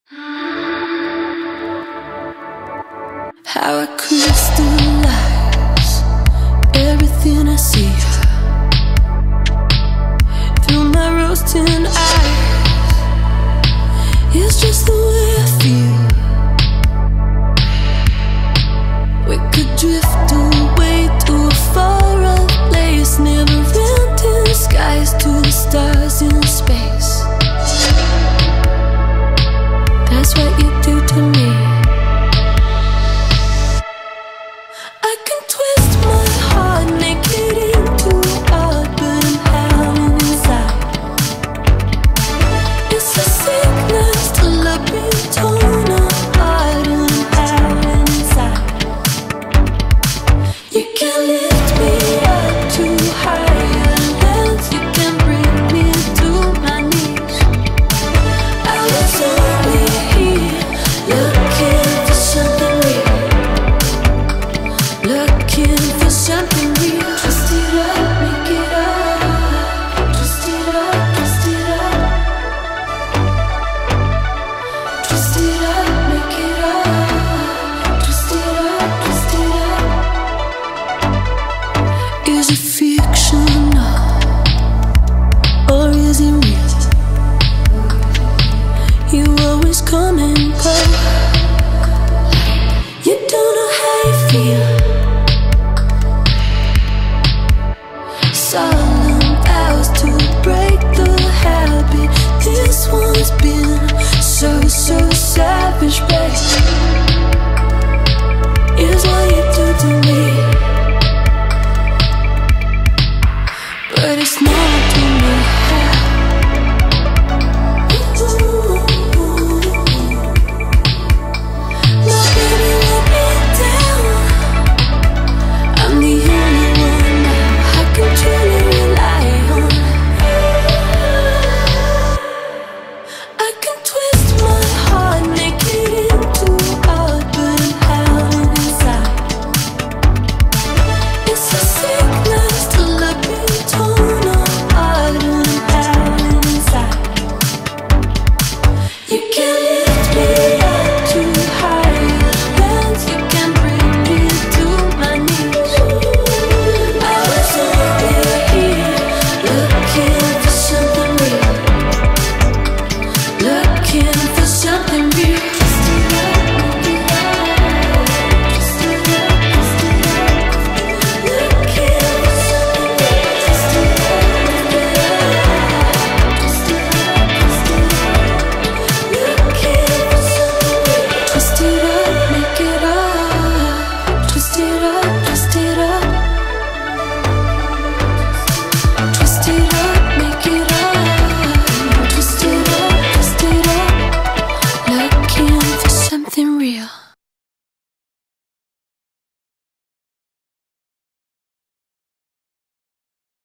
How I crystallize everything I see through my rose-tinted eyes. It's just the way I feel. We could drift away to a far-off place, never-ending skies to the stars in space. That's what you do to me. I can twist my heart, make it into art, but I'm howling inside. It's a sickness to love being torn apart, and I'm howling inside. You can lift me up to higher lands, you can bring me to my knees. I was only here looking for something real, looking for something real. Twist it up, make it up. Twist it up, twist it up. Twist it up, make it up. Twist it up, twist it up. Is it fictional or is it real? You always come and go. You don't know how you feel.